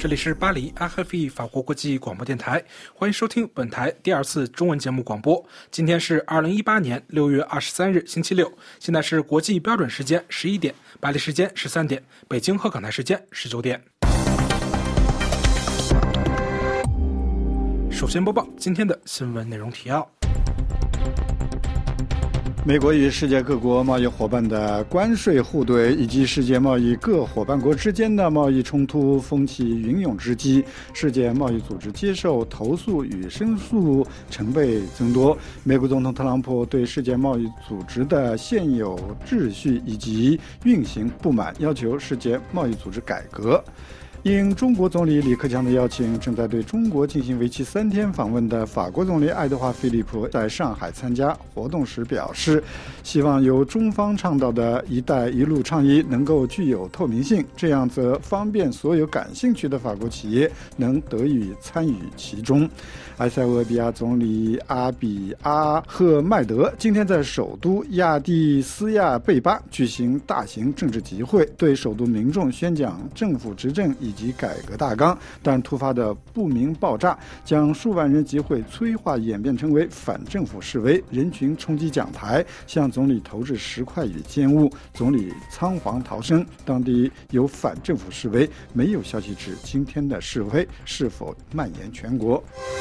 这里是巴黎 RFI 法国国际广播电台，欢迎收听本台第二次中文节目广播。今天是2018年6月23日星期六，现在是国际标准时间11点，巴黎时间13点，北京和港台时间19点。首先播报今天的新闻内容提要。 美国与世界各国贸易伙伴的关税互怼，以及世界贸易各伙伴国之间的贸易冲突风起云涌之际，世界贸易组织接受投诉与申诉成倍增多。美国总统特朗普对世界贸易组织的现有秩序以及运行不满，要求世界贸易组织改革。应中国总理李克强的邀请，正在对中国进行为期3天访问的法国总理爱德华·菲利普在上海参加活动时表示，希望由中方倡导的一带一路倡议能够具有透明性，这样则方便所有感兴趣的法国企业能得以参与其中。埃塞俄比亚总理阿比阿赫迈德今天在首都亚的斯亚贝巴举行大型政治集会，对首都民众宣讲政府执政以及改革大纲，但突发的不明爆炸将数万人集会催化演变成为反政府示威，人群冲击讲台，向总理投掷石块与尖物，总理仓皇逃生。当地有反政府示威，没有消息指今天的示威是否蔓延全国。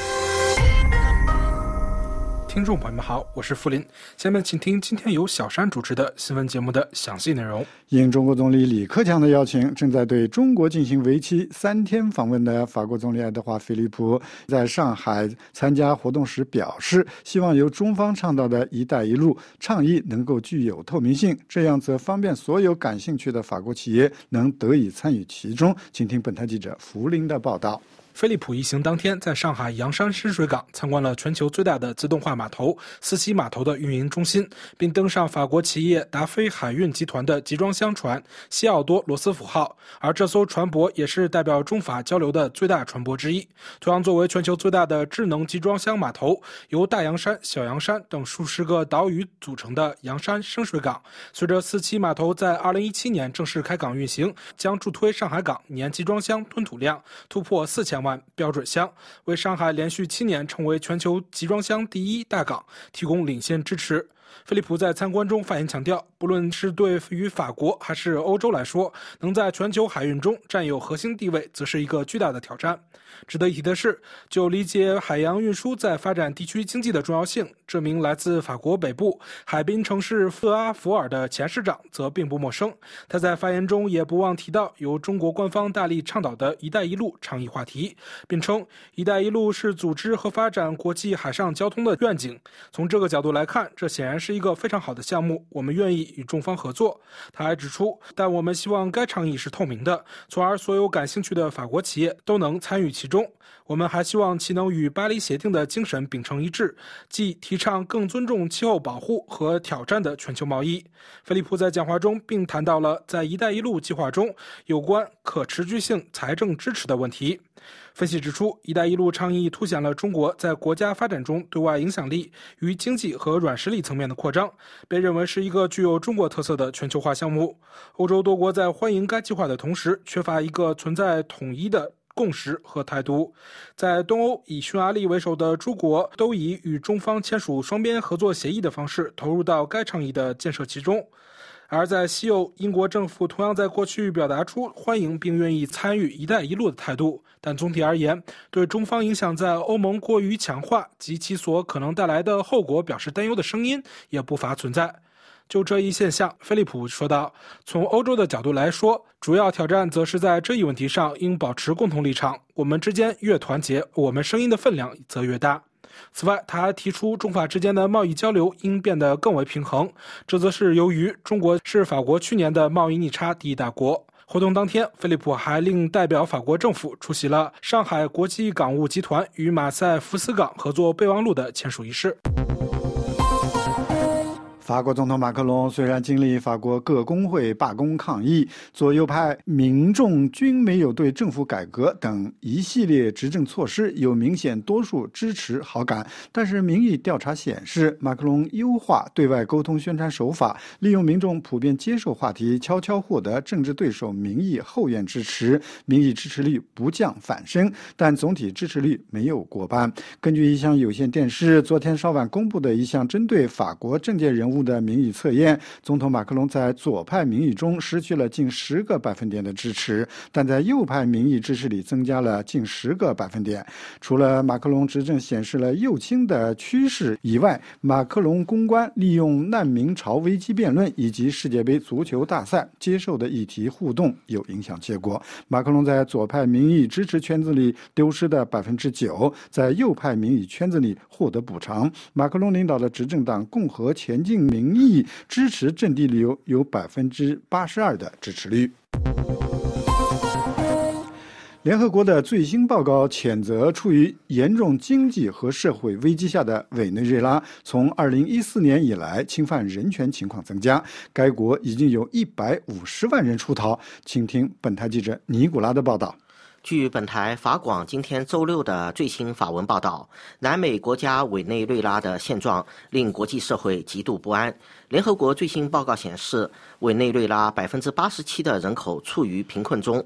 听众朋友们好，我是傅林，下面请听今天由小山主持的新闻节目的详细内容。 应中国总理李克强的邀请，正在对中国进行为期3天访问的法国总理爱德华·菲利普在上海参加活动时表示，希望由中方倡导的一带一路倡议能够具有透明性，这样则方便所有感兴趣的法国企业能得以参与其中。请听本台记者福林的报道。 菲利普一行当天在上海洋山深水港参观了全球最大的自动化码头四期码头的运营中心，并登上法国企业达菲海运集团的集装箱船西奥多·罗斯福号，而这艘船舶也是代表中法交流的最大船舶之一。同样作为全球最大的智能集装箱码头，由大洋山、小洋山等数十个岛屿组成的洋山深水港，随着四期码头在2017年正式开港运行，将助推上海港年集装箱吞吐量突破4000万标准箱，为上海连续7年成为全球集装箱第一大港提供领先支持。菲利普在参观中发言强调，不论是对于法国还是欧洲来说，能在全球海运中占有核心地位，则是一个巨大的挑战。值得一提的是，就理解海洋运输在发展地区经济的重要性，这名来自法国北部海滨城市弗阿弗尔的前市长则并不陌生。他在发言中也不忘提到由中国官方大力倡导的一带一路倡议话题，并称一带一路是组织和发展国际海上交通的愿景。从这个角度来看，这显然是一个非常好的项目，我们愿意与中方合作。他还指出，但我们希望该倡议是透明的，从而所有感兴趣的法国企业都能参与其中。我们还希望其能与巴黎协定的精神秉承一致，即提倡更尊重气候保护和挑战的全球贸易。菲利普在讲话中并谈到了在一带一路计划中有关可持续性财政支持的问题。分析指出，一带一路倡议凸显了中国在国家发展中对外影响力与经济和软实力层面的扩张，被认为是一个具有中国特色的全球化项目。欧洲多国在欢迎该计划的同时，缺乏一个存在统一的共识和态度。在东欧，以匈牙利为首的诸国都以与中方签署双边合作协议的方式投入到该倡议的建设其中。而在西欧，英国政府同样在过去表达出欢迎并愿意参与一带一路的态度，但总体而言，对中方影响在欧盟过于强化及其所可能带来的后果表示担忧的声音也不乏存在。就这一现象，菲利普说道，从欧洲的角度来说，主要挑战则是在这一问题上应保持共同立场，我们之间越团结，我们声音的分量则越大。此外，他还提出中法之间的贸易交流应变得更为平衡，这则是由于中国是法国去年的贸易逆差第一大国。活动当天，菲利普还另代表法国政府出席了上海国际港务集团与马赛福斯港合作备忘录的签署仪式。 法国总统马克龙虽然经历法国各工会罢工抗议，左右派民众均没有对政府改革等一系列执政措施有明显多数支持好感，但是民意调查显示，马克龙优化对外沟通宣传手法，利用民众普遍接受话题，悄悄获得政治对手民意后援支持，民意支持率不降反升，但总体支持率没有过半。根据一项有线电视昨天稍晚公布的一项针对法国政界人物的民意测验，总统马克龙在左派民意中失去了近10个百分点的支持，但在右派民意支持里增加了近10个百分点。除了马克龙执政显示了右倾的趋势以外，马克龙公关利用难民潮危机辩论以及世界杯足球大赛接受的议题互动有影响结果。马克龙在左派民意支持圈子里丢失的9%，在右派民意圈子里获得补偿。马克龙领导的执政党共和前进民意支持阵地里有82%的支持率。联合国的最新报告谴责处于严重经济和社会危机下的委内瑞拉，从2014年以来侵犯人权情况增加，该国已经有150万人出逃。请听本台记者尼古拉的报道。 据本台法广今天周六的最新法文报道，南美国家委内瑞拉的现状令国际社会极度不安。联合国最新报告显示，委内瑞拉87%的人口处于贫困中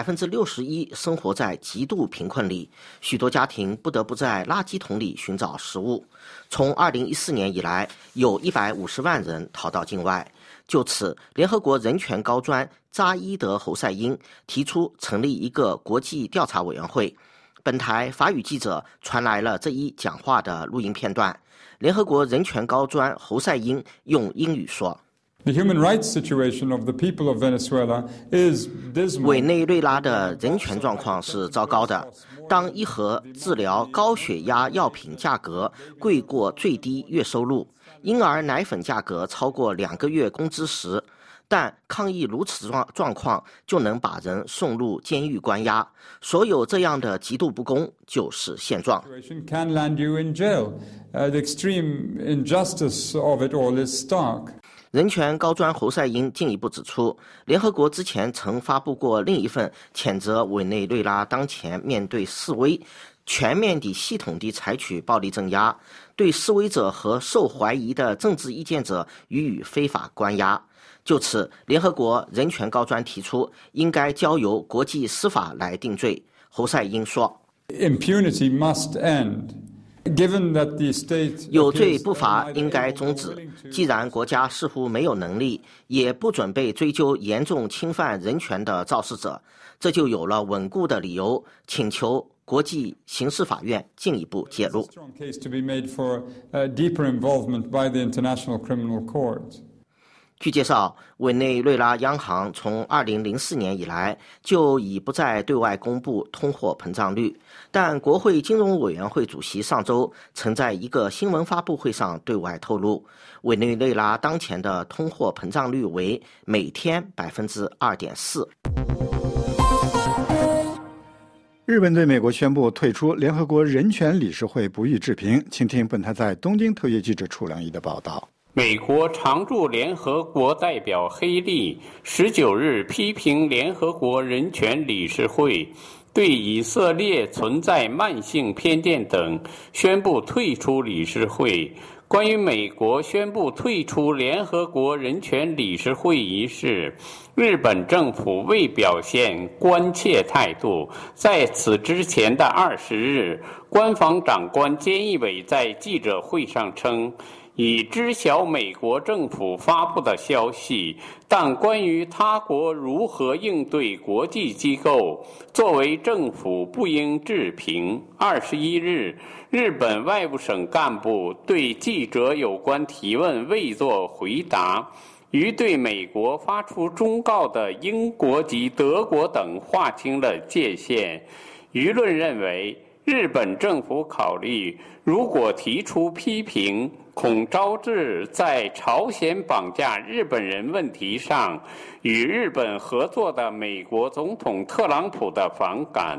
，61%生活在极度贫困里，许多家庭不得不在垃圾桶里寻找食物。从2014年以来，有150万人逃到境外。就此，联合国人权高专扎伊德侯赛因提出成立一个国际调查委员会。本台法语记者传来了这一讲话的录音片段。联合国人权高专侯赛因用英语说 ：“The human rights situation of the people of Venezuela is dismal. 委内瑞拉的人权状况是糟糕的。当一盒治疗高血压药品价格贵过最低月收入，婴儿奶粉价格超过2个月工资时，但抗议如此状况就能把人送入监狱关押。所有这样的极度不公就是现状。” Can land you in jail. The extreme injustice of it all is stark. 人权高专侯赛因进一步指出，联合国之前曾发布过另一份谴责委内瑞拉当前面对示威全面地系统地采取暴力镇压，对示威者和受怀疑的政治意见者予以非法关押。就此，联合国人权高专提出应该交由国际司法来定罪。侯赛因说 ：“Impunity must end. Given that the state 有罪不罚应该终止。既然国家似乎没有能力，也不准备追究严重侵犯人权的肇事者，这就有了稳固的理由请求国际刑事法院进一步介入。” 据介绍，委内瑞拉央行从2004年以来就已不再对外公布通货膨胀率，但国会金融委员会主席上周曾在一个新闻发布会上对外透露，委内瑞拉当前的通货膨胀率为每天2.4%。 日本对美国宣布退出联合国人权理事会不予置评。请听本台在东京特约记者楚良一的报道。 美国常驻联合国代表黑利19日批评联合国人权理事会对以色列存在慢性偏见等，宣布退出理事会。关于美国宣布退出联合国人权理事会一事，日本政府未表现关切态度。在此之前的20日，官方长官菅义伟在记者会上称，已知晓美国政府发布的消息，但关于他国如何应对国际机构，作为政府不应置评。21日，日本外务省干部对记者有关提问未作回答，与对美国发出忠告的英国及德国等划清了界限。舆论认为，日本政府考虑，如果提出批评，恐招致在朝鲜绑架日本人问题上与日本合作的美国总统特朗普的反感。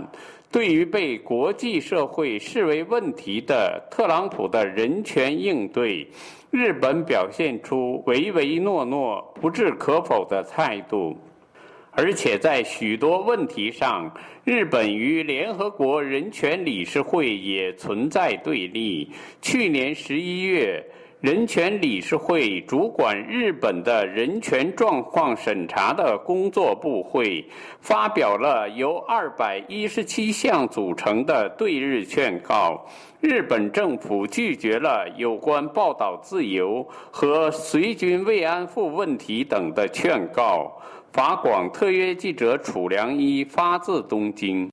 对于被国际社会视为问题的特朗普的人权应对，日本表现出唯唯诺诺、不置可否的态度。而且在许多问题上，日本与联合国人权理事会也存在对立。去年11月，人权理事会主管日本的人权状况审查的工作部会发表了由217项组成的对日劝告。日本政府拒绝了有关报道自由和随军慰安妇问题等的劝告。法广特约记者楚良一发自东京。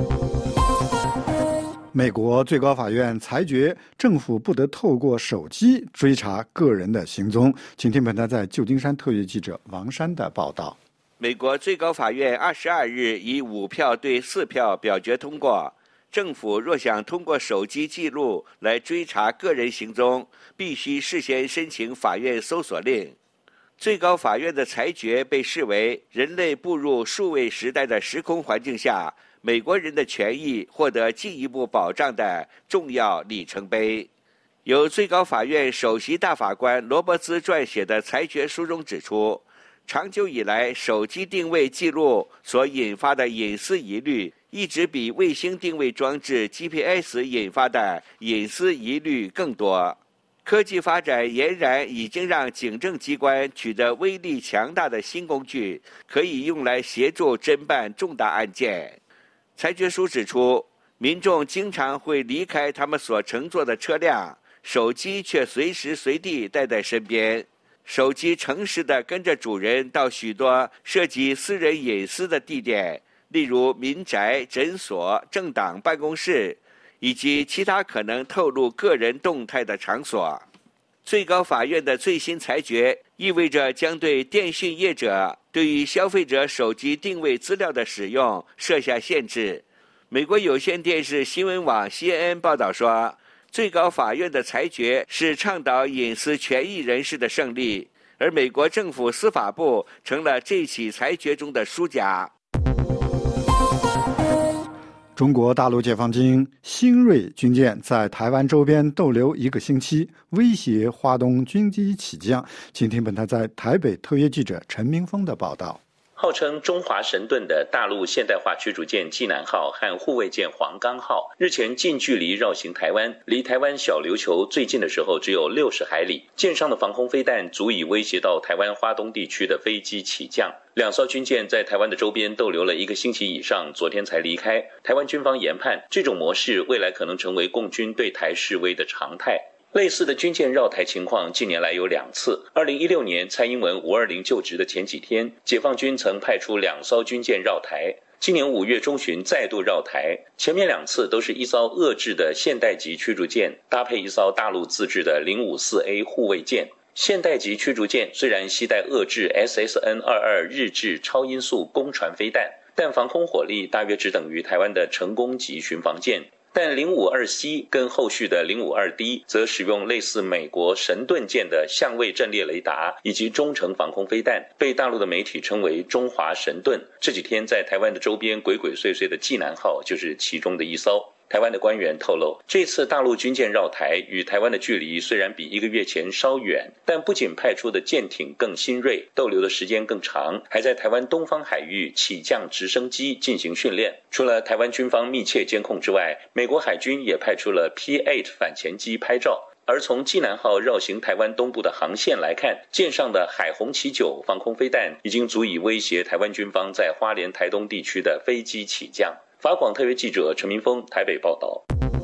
美国最高法院裁决，政府不得透过手机追查个人的行踪。请听本台在旧金山特约记者王山的报道。 美国最高法院22日以5票对4票表决通过，政府若想通过手机记录来追查个人行踪，必须事先申请法院搜索令。最高法院的裁决被视为人类步入数位时代的时空环境下，美国人的权益获得进一步保障的重要里程碑。由最高法院首席大法官罗伯兹撰写的裁决书中指出，长久以来手机定位记录所引发的隐私疑虑，一直比卫星定位装置 GPS 引发的隐私疑虑更多。科技发展俨然已经让警政机关取得威力强大的新工具，可以用来协助侦办重大案件。裁决书指出，民众经常会离开他们所乘坐的车辆，手机却随时随地带在身边。手机诚实地跟着主人到许多涉及私人隐私的地点，例如民宅、诊所、政党办公室，以及其他可能透露个人动态的场所。最高法院的最新裁决意味着将对电讯业者对于消费者手机定位资料的使用设下限制。美国有线电视新闻网 CNN 报道说，最高法院的裁决是倡导隐私权益人士的胜利，而美国政府司法部成了这起裁决中的输家。 中国大陆解放军新锐军舰在台湾周边逗留1个星期，威胁花东军机起降。请听本台在台北特约记者陈明峰的报道。 号称中华神盾的大陆现代化驱逐舰济南号和护卫舰黄冈号日前近距离绕行台湾，离台湾小琉球最近的时候只有60海里，舰上的防空飞弹足以威胁到台湾花东地区的飞机起降。2艘军舰在台湾的周边逗留了1个星期以上，昨天才离开。台湾军方研判，这种模式未来可能成为共军对台示威的常态。类似的军舰绕台情况近年来有2次。2016年蔡英文520就职的前几天，解放军曾派出2艘军舰绕台。今年5月中旬再度绕台，前面2次都是一艘俄制的现代级驱逐舰，搭配一艘大陆自制的054A 护卫舰。现代级驱逐舰虽然携带俄制 SSN-22 日制超音速攻船飞弹，但防空火力大约只等于台湾的成功级巡防舰。但 052C 跟后续的 052D 则使用类似美国神盾舰的相位阵列雷达以及中程防空飞弹，被大陆的媒体称为中华神盾。这几天在台湾的周边鬼鬼祟祟的济南号就是其中的一艘。台湾的官员透露，这次大陆军舰绕台与台湾的距离虽然比1个月前稍远，但不仅派出的舰艇更新锐，逗留的时间更长，还在台湾东方海域起降直升机进行训练。除了台湾军方密切监控之外，美国海军也派出了 P-8 反潜机拍照。而从济南号绕行台湾东部的航线来看，舰上的海虹旗9防空飞弹已经足以威胁台湾军方在花莲台东地区的飞机起降。法广特约记者陈明峰台北报道。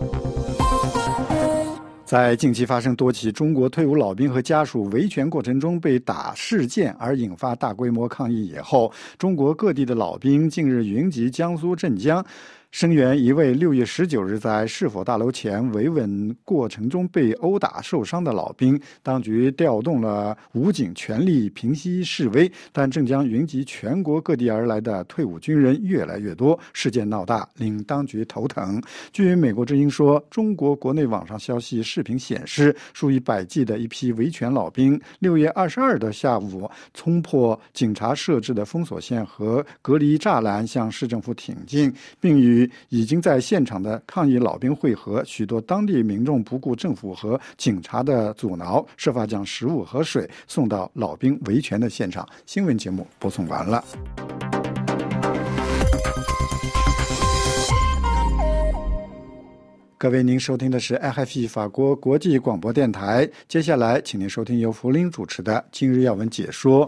在近期发生多起中国退伍老兵和家属维权过程中被打事件而引发大规模抗议以后，中国各地的老兵近日云集江苏镇江，声援一位6月19日在市府大楼前维稳过程中被殴打受伤的老兵。当局调动了武警全力平息示威，但镇江云集全国各地而来的退伍军人越来越多，事件闹大，令当局头疼。据美国之音说，中国国内网上消息视频显示，数以百计的一批维权老兵6月22日的下午冲破警察设置的封锁线和隔离栅栏向市政府挺进，并与区已经在现场的抗议老兵会合，许多当地民众不顾政府和警察的阻挠，设法将食物和水送到老兵维权的现场。新闻节目播送完了。各位，您收听的是 RFI 法国国际广播电台。接下来，请您收听由福林主持的今日要闻解说。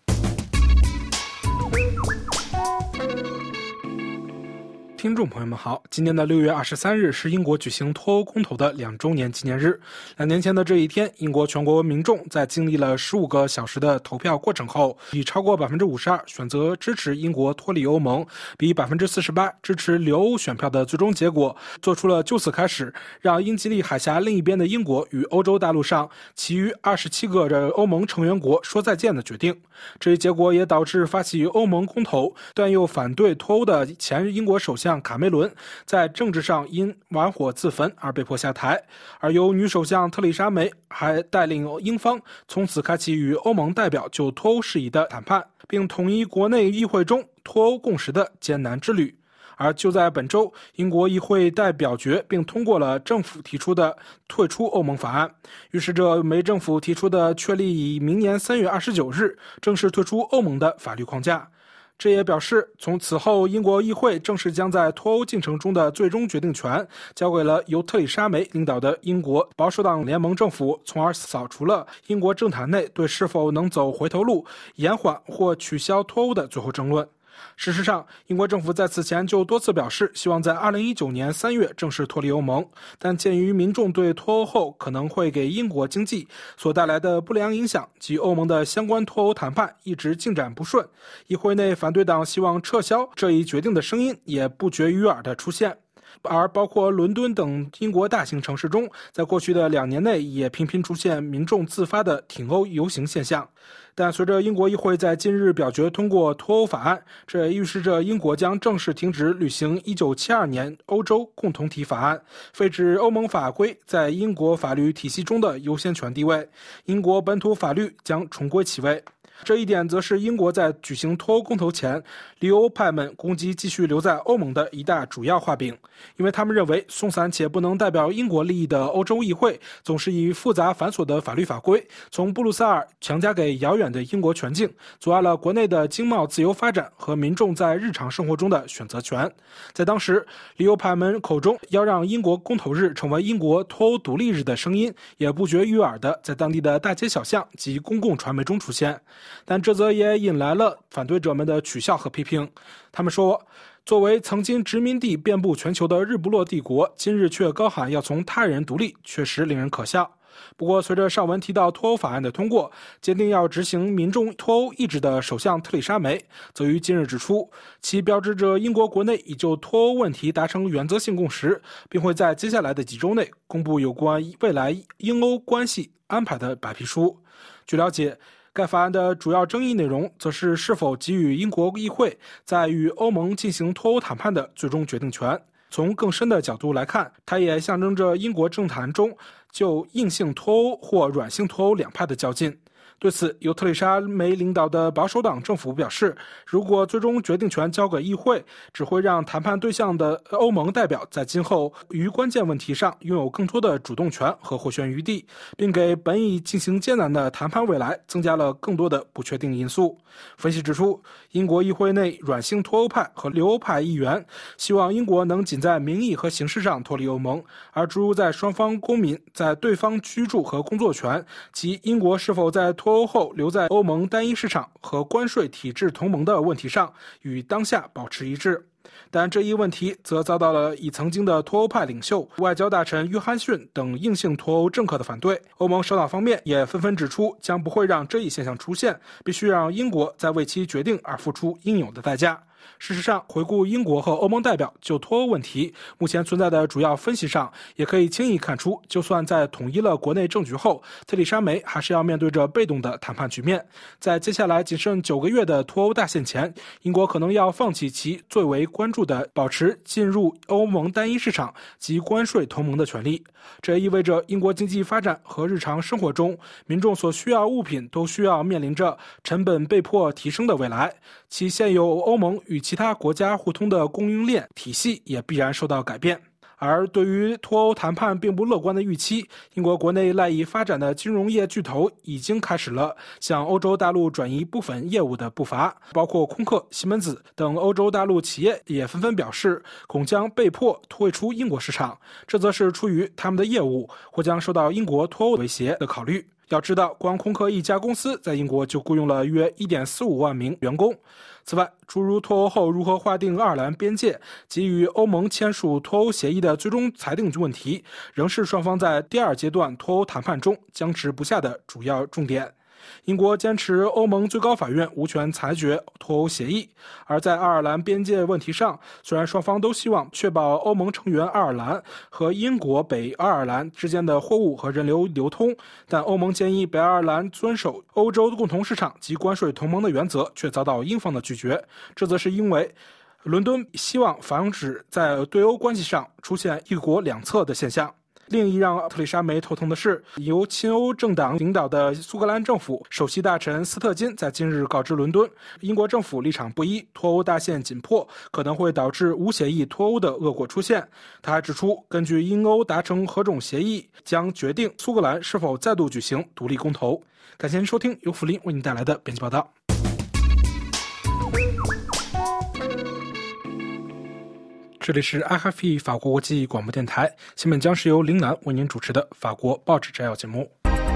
听众朋友们好，今年的6月23日是英国举行脱欧公投的2周年纪念日。2年前的这一天，英国全国民众在经历了15个小时的投票过程后，以超过 52% 选择支持英国脱离欧盟，比 48% 支持留欧选票的最终结果，做出了就此开始让英吉利海峡另一边的英国与欧洲大陆上其余27个的欧盟成员国说再见的决定。这一结果也导致发起欧盟公投但又反对脱欧的前英国首相卡梅伦在政治上因玩火自焚而被迫下台，而由女首相特蕾莎梅还带领英方从此开启与欧盟代表就脱欧事宜的谈判，并统一国内议会中脱欧共识的艰难之旅。而就在本周，英国议会代表决并通过了政府提出的退出欧盟法案，于是这梅政府提出的确立以明年3月29日正式退出欧盟的法律框架。这也表示，从此后英国议会正式将在脱欧进程中的最终决定权交给了由特蕾莎梅领导的英国保守党联盟政府，从而扫除了英国政坛内对是否能走回头路、延缓或取消脱欧的最后争论。事实上，英国政府在此前就多次表示希望在2019年3月正式脱离欧盟，但鉴于民众对脱欧后可能会给英国经济所带来的不良影响及欧盟的相关脱欧谈判一直进展不顺，议会内反对党希望撤销这一决定的声音也不绝于耳地出现。而包括伦敦等英国大型城市中，在过去的2年内也频频出现民众自发的挺欧游行现象。但随着英国议会在今日表决通过脱欧法案，这也预示着英国将正式停止履行1972年欧洲共同体法案，废止欧盟法规在英国法律体系中的优先权地位，英国本土法律将重归其位。这一点则是英国在举行脱欧公投前，离欧派们攻击继续留在欧盟的一大主要画饼，因为他们认为松散且不能代表英国利益的欧洲议会总是以复杂繁琐的法律法规从布鲁塞尔强加给遥远的英国全境，阻碍了国内的经贸自由发展和民众在日常生活中的选择权。在当时，离欧派们口中要让英国公投日成为英国脱欧独立日的声音，也不绝于耳的在当地的大街小巷及公共传媒中出现。但这则也引来了反对者们的取笑和批评。他们说，作为曾经殖民地遍布全球的日不落帝国，今日却高喊要从他人独立，确实令人可笑。不过，随着上文提到脱欧法案的通过，坚定要执行民众脱欧意志的首相特蕾莎梅则于今日指出，其标志着英国国内已就脱欧问题达成原则性共识，并会在接下来的几周内公布有关未来英欧关系安排的白皮书。据了解，该法案的主要争议内容则是是否给予英国议会在与欧盟进行脱欧谈判的最终决定权。从更深的角度来看，它也象征着英国政坛中就硬性脱欧或软性脱欧两派的较劲。对此，由特蕾莎梅领导的保守党政府表示，如果最终决定权交给议会，只会让谈判对象的欧盟代表在今后于关键问题上拥有更多的主动权和回旋余地，并给本已进行艰难的谈判未来增加了更多的不确定因素。分析指出，英国议会内软性脱欧派和留欧派议员希望英国能仅在名义和形式上脱离欧盟，而诸如在双方公民在对方居住和工作权及英国是否在脱欧后留在欧盟单一市场和关税体制同盟的问题上与当下保持一致。但这一问题则遭到了以曾经的脱欧派领袖、外交大臣约翰逊等硬性脱欧政客的反对。欧盟首脑方面也纷纷指出，将不会让这一现象出现，必须让英国在为其决定而付出应有的代价。事实上，回顾英国和欧盟代表就脱欧问题目前存在的主要分析上，也可以轻易看出，就算在统一了国内政局后，特蕾莎梅还是要面对着被动的谈判局面。在接下来仅剩9个月的脱欧大限前，英国可能要放弃其最为关注的保持进入欧盟单一市场及关税同盟的权利。这也意味着英国经济发展和日常生活中民众所需要物品都需要面临着成本被迫提升的未来，其现有欧盟与其他国家互通的供应链体系也必然受到改变。而对于脱欧谈判并不乐观的预期，英国国内赖以发展的金融业巨头已经开始了向欧洲大陆转移部分业务的步伐，包括空客、西门子等欧洲大陆企业也纷纷表示恐将被迫退出英国市场，这则是出于他们的业务或将受到英国脱欧威胁的考虑。要知道，光空客一家公司在英国就雇佣了约 1.45 万名员工。此外，诸如脱欧后如何划定爱尔兰边界及与欧盟签署脱欧协议的最终裁定问题，仍是双方在第二阶段脱欧谈判中僵持不下的主要重点。英国坚持欧盟最高法院无权裁决脱欧协议，而在爱尔兰边界问题上，虽然双方都希望确保欧盟成员爱尔兰和英国北爱尔兰之间的货物和人流流通，但欧盟建议北爱尔兰遵守欧洲共同市场及关税同盟的原则，却遭到英方的拒绝。这则是因为伦敦希望防止在对欧关系上出现一国两策的现象。另一让特蕾莎梅头疼的是，由亲欧政党领导的苏格兰政府首席大臣斯特金在今日告知伦敦，英国政府立场不一，脱欧大限紧迫，可能会导致无协议脱欧的恶果出现。他还指出，根据英欧达成何种协议，将决定苏格兰是否再度举行独立公投。感谢您收听由福林为您带来的编辑报道。这里是 RFI 法国国际广播电台，下面将是由林楠为您主持的法国报纸摘要节目。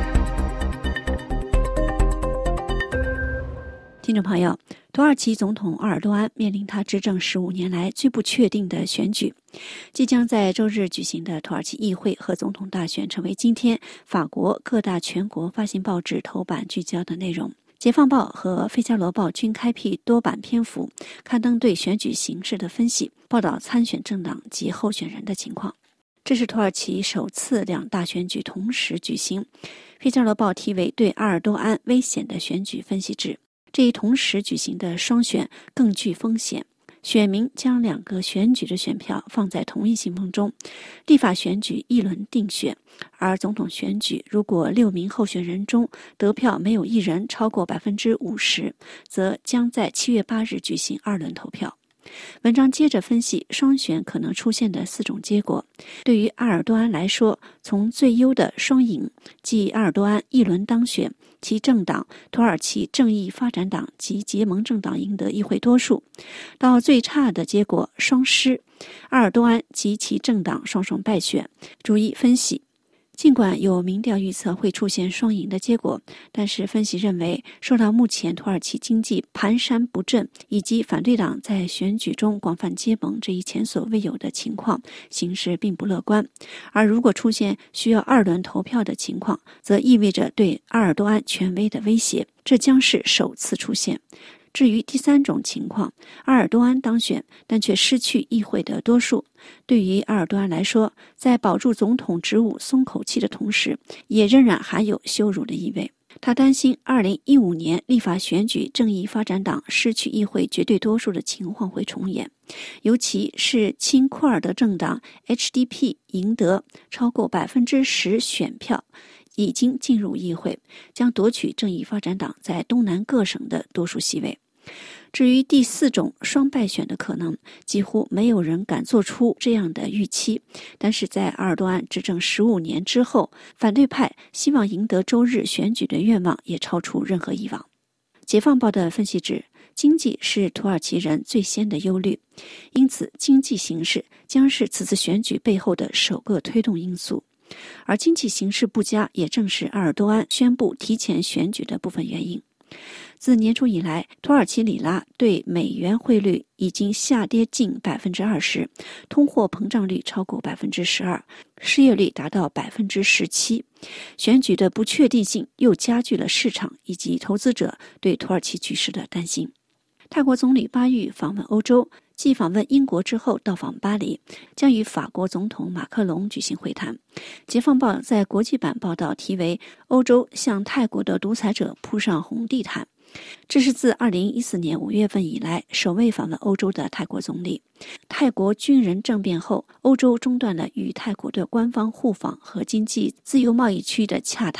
听众朋友，土耳其总统鄂尔多安面临他执政15年来最不确定的选举。即将在周日举行的土耳其议会和总统大选成为今天法国各大全国发行报纸头版聚焦的内容。解放报和费加罗报均开辟多版篇幅，刊登对选举形势的分析，报道参选政党及候选人的情况。这是土耳其首次两大选举同时举行。费加罗报题为对鄂尔多安危险的选举分析指，这一同时举行的双选更具风险。选民将两个选举的选票放在同一信封中，立法选举一轮定选，而总统选举如果6名候选人中得票没有一人超过 50%， 则将在7月8日举行2轮投票。文章接着分析双选可能出现的4种结果。对于鄂尔多安来说，从最优的双赢，即鄂尔多安一轮当选，其政党土耳其正义发展党及结盟政党赢得议会多数，到最差的结果双失，鄂尔多安及其政党双双败选。逐一分析。尽管有民调预测会出现双赢的结果，但是分析认为，受到目前土耳其经济蹒跚不振以及反对党在选举中广泛结盟这一前所未有的情况，形势并不乐观。而如果出现需要2轮投票的情况，则意味着对鄂尔多安权威的威胁，这将是首次出现。至于第3种情况，鄂尔多安当选，但却失去议会的多数，对于鄂尔多安来说，在保住总统职务松口气的同时，也仍然含有羞辱的意味。他担心2015年立法选举正义发展党失去议会绝对多数的情况会重演，尤其是亲库尔德政党 HDP 赢得超过 10% 选票，已经进入议会，将夺取正义发展党在东南各省的多数席位。至于第4种双败选的可能，几乎没有人敢做出这样的预期。但是在鄂尔多安执政15年之后，反对派希望赢得周日选举的愿望也超出任何以往。解放报的分析指，经济是土耳其人最先的忧虑，因此经济形势将是此次选举背后的首个推动因素。而经济形势不佳也正是鄂尔多安宣布提前选举的部分原因。自年初以来，土耳其里拉对美元汇率已经下跌近 20%， 通货膨胀率超过 12%， 失业率达到 17%。 选举的不确定性又加剧了市场以及投资者对土耳其局势的担心。泰国总理巴育访问欧洲，继访问英国之后到访巴黎，将与法国总统马克龙举行会谈。解放报在国际版报道题为欧洲向泰国的独裁者铺上红地毯。这是自2014年5月份以来首位访问欧洲的泰国总理。泰国军人政变后，欧洲中断了与泰国的官方互访和经济自由贸易区的洽谈。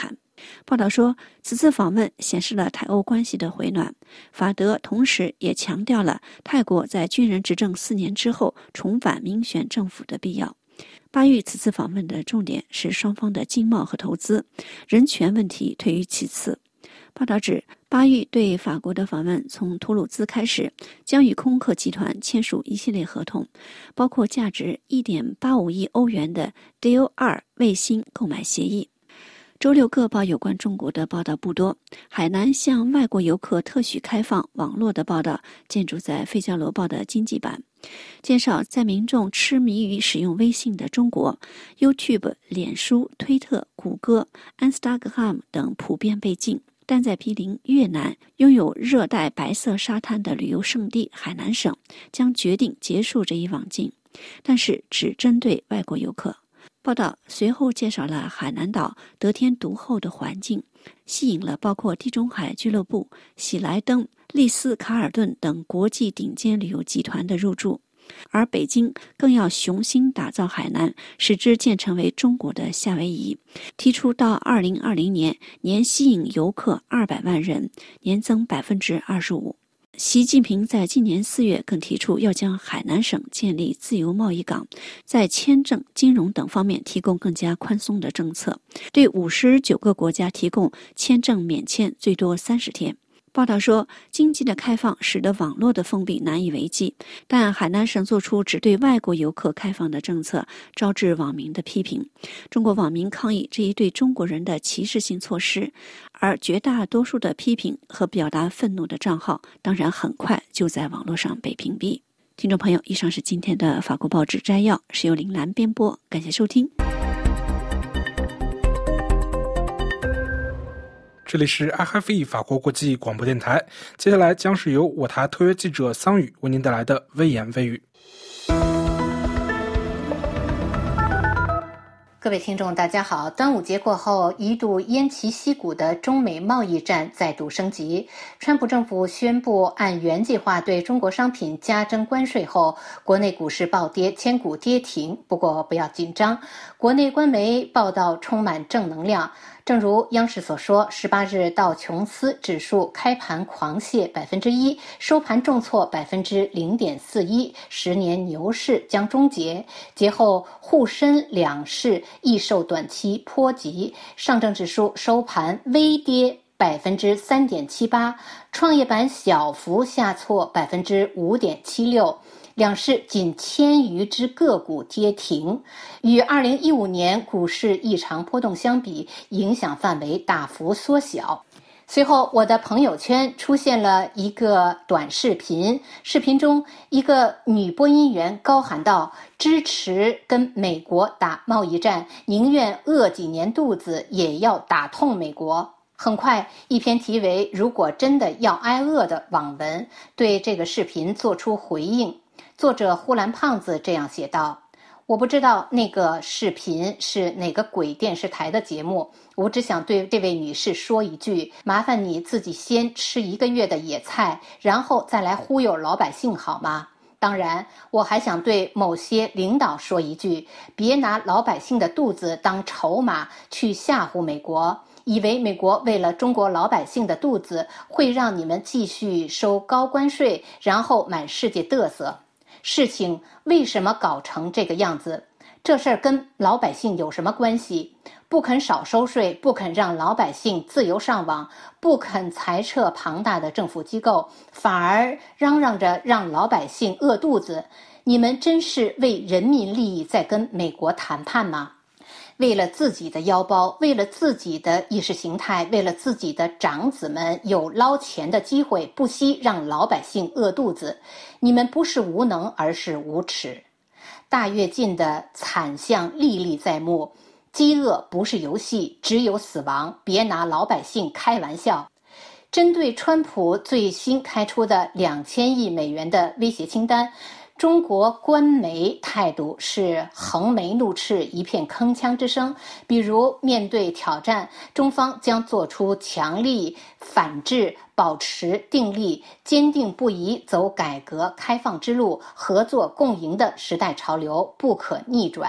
报道说，此次访问显示了泰欧关系的回暖。法德同时也强调了泰国在军人执政4年之后重返民选政府的必要。巴育此次访问的重点是双方的经贸和投资，人权问题退于其次。报道指，巴育对法国的访问从图鲁兹开始，将与空客集团签署一系列合同，包括价值 1.85 亿欧元的 DEO2 卫星购买协议。周六各报有关中国的报道不多，海南向外国游客特许开放网络的报道建筑在《费加罗报》的经济版，介绍在民众痴迷于使用微信的中国 ，YouTube、脸书、推特、谷歌、Instagram 等普遍被禁。但在毗邻越南、拥有热带白色沙滩的旅游胜地海南省将决定结束这一网禁，但是只针对外国游客。报道随后介绍了海南岛得天独厚的环境，吸引了包括地中海俱乐部、喜来登、丽思卡尔顿等国际顶尖旅游集团的入驻。而北京更要雄心打造海南，使之建成为中国的夏威夷，提出到2020年年吸引游客200万人，年增25%。习近平在今年4月更提出要将海南省建立自由贸易港，在签证、金融等方面提供更加宽松的政策，对59个国家提供签证免签，最多30天。报道说，经济的开放使得网络的封闭难以为继，但海南省做出只对外国游客开放的政策，招致网民的批评。中国网民抗议这一对中国人的歧视性措施，而绝大多数的批评和表达愤怒的账号，当然很快就在网络上被屏蔽。听众朋友，以上是今天的法国报纸摘要，是由林兰编播，感谢收听。 这里是 RFE 法国国际广播电台，接下来将是由我台特约记者桑宇为您带来的微言微语。 各位听众大家好，端午节过后，一度偃旗息鼓的中美贸易战再度升级。川普政府宣布按原计划对中国商品加征关税后，国内股市暴跌，千股跌停。不过不要紧张，国内官媒报道充满正能量。正如央视所说，18日道琼斯指数开盘狂泻 1%， 收盘重挫 0.41%，10年牛市将终结。节后沪深两市易受短期波及，上证指数收盘微跌3.78%，创业板小幅下挫 5.76%。两市仅1000余只个股跌停，与2015年股市异常波动相比，影响范围大幅缩小。随后，我的朋友圈出现了一个短视频，视频中一个女播音员高喊道：“支持跟美国打贸易战，宁愿饿几年肚子也要打痛美国。”很快，一篇题为“如果真的要挨饿”的网文对这个视频做出回应。作者呼兰胖子这样写道：“我不知道那个视频是哪个鬼电视台的节目，我只想对这位女士说一句，麻烦你自己先吃1个月的野菜，然后再来忽悠老百姓好吗？当然，我还想对某些领导说一句，别拿老百姓的肚子当筹码去吓唬美国，以为美国为了中国老百姓的肚子会让你们继续收高关税，然后满世界嘚瑟。事情为什么搞成这个样子？这事儿跟老百姓有什么关系？不肯少收税，不肯让老百姓自由上网，不肯裁撤庞大的政府机构，反而嚷嚷着让老百姓饿肚子。你们真是为人民利益在跟美国谈判吗？为了自己的腰包，为了自己的意识形态，为了自己的长子们有捞钱的机会，不惜让老百姓饿肚子。你们不是无能，而是无耻。大跃进的惨象历历在目，饥饿不是游戏，只有死亡，别拿老百姓开玩笑。针对川普最新开出的2000亿美元的威胁清单，中国官媒态度是横眉怒斥，一片铿锵之声。比如，面对挑战，中方将做出强力反制，保持定力，坚定不移走改革开放之路，合作共赢的时代潮流不可逆转。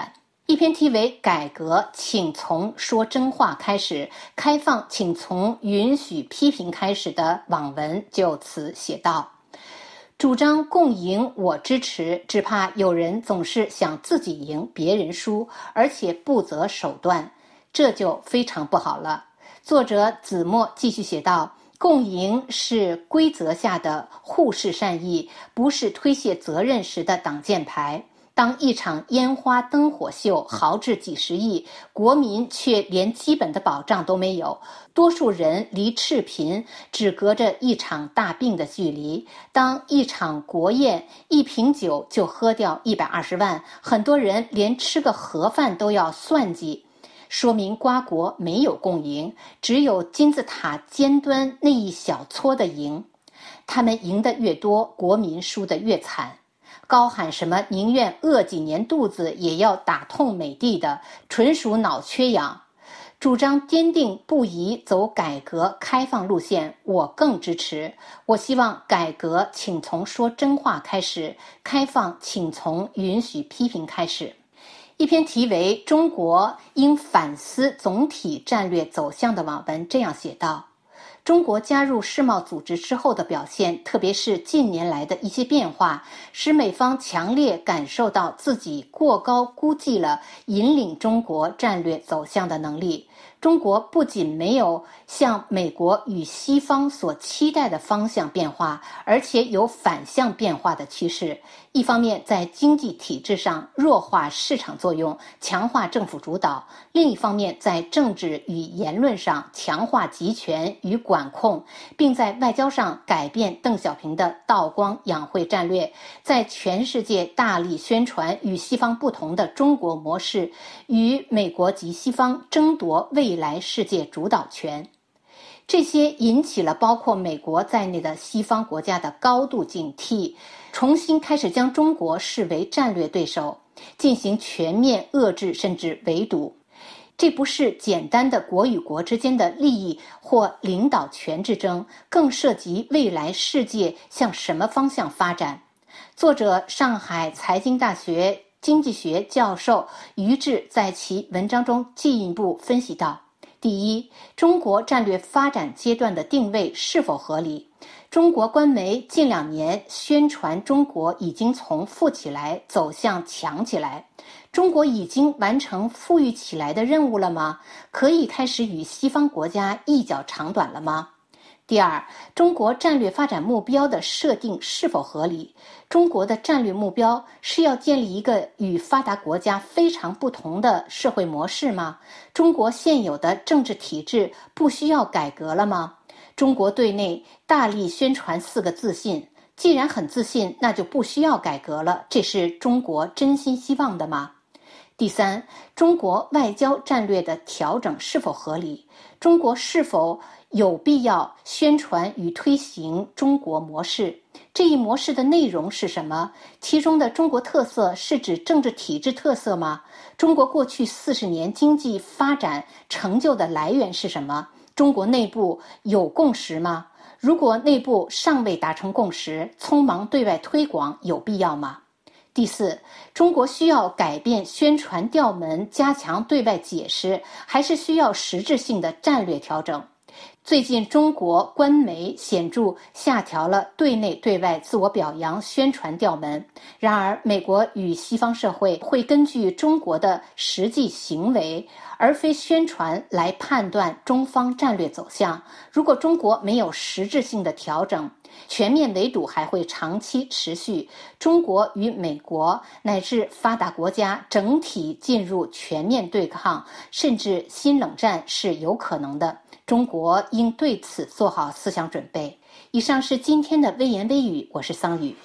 一篇题为改革请从说真话开始，开放请从允许批评开始的网文就此写道，主张共赢我支持，只怕有人总是想自己赢别人输，而且不择手段，这就非常不好了。作者子墨继续写道，共赢是规则下的互视善意，不是推卸责任时的挡箭牌。当一场烟花灯火秀豪掷几十亿，国民却连基本的保障都没有，多数人离赤贫只隔着一场大病的距离。当一场国宴一瓶酒就喝掉120万，很多人连吃个盒饭都要算计，说明瓜国没有共赢，只有金字塔尖端那一小撮的赢。他们赢得越多，国民输得越惨。高喊什么宁愿饿几年肚子也要打痛美帝的，纯属脑缺氧。主张坚定不移走改革开放路线，我更支持。我希望改革请从说真话开始，开放请从允许批评开始。一篇题为中国应反思总体战略走向的网文这样写道，中国加入世贸组织之后的表现，特别是近年来的一些变化，使美方强烈感受到自己过高估计了引领中国战略走向的能力。中国不仅没有向美国与西方所期待的方向变化，而且有反向变化的趋势。一方面在经济体制上弱化市场作用，强化政府主导；另一方面在政治与言论上强化集权与管控，并在外交上改变邓小平的道光养晦战略，在全世界大力宣传与西方不同的中国模式，与美国及西方争夺未来世界主导权。这些引起了包括美国在内的西方国家的高度警惕，重新开始将中国视为战略对手，进行全面遏制甚至围堵。这不是简单的国与国之间的利益或领导权之争，更涉及未来世界向什么方向发展。作者上海财经大学经济学教授于志在其文章中进一步分析道，第一，中国战略发展阶段的定位是否合理？中国官媒近2年宣传中国已经从富起来走向强起来，中国已经完成富裕起来的任务了吗？可以开始与西方国家一较长短了吗？第二，中国战略发展目标的设定是否合理？中国的战略目标是要建立一个与发达国家非常不同的社会模式吗？中国现有的政治体制不需要改革了吗？中国对内大力宣传4个自信，既然很自信，那就不需要改革了，这是中国真心希望的吗？第三，中国外交战略的调整是否合理？中国是否有必要宣传与推行中国模式？这一模式的内容是什么？其中的中国特色是指政治体制特色吗？中国过去40年经济发展成就的来源是什么？中国内部有共识吗？如果内部尚未达成共识，匆忙对外推广有必要吗？第四，中国需要改变宣传调门，加强对外解释，还是需要实质性的战略调整？最近中国官媒显著下调了对内对外自我表扬宣传调门，然而美国与西方社会会根据中国的实际行为而非宣传来判断中方战略走向。如果中国没有实质性的调整，全面围堵还会长期持续，中国与美国乃至发达国家整体进入全面对抗，甚至新冷战是有可能的。中国应对此做好思想准备。以上是今天的微言微语，我是桑宇。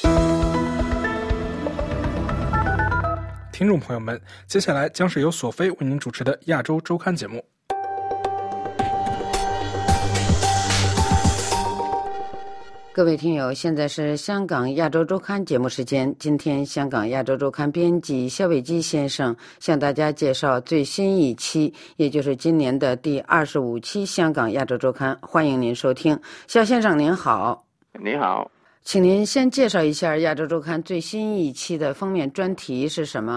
听众朋友们，接下来将是由索菲为您主持的亚洲周刊节目。 各位听友，现在是香港亚洲周刊节目时间。今天香港亚洲周刊编辑肖伟基先生向大家介绍最新一期，也就是今年的第25期香港亚洲周刊，欢迎您收听。肖先生您好。 你好， 请您先介绍一下亚洲周刊最新一期的封面专题是什么？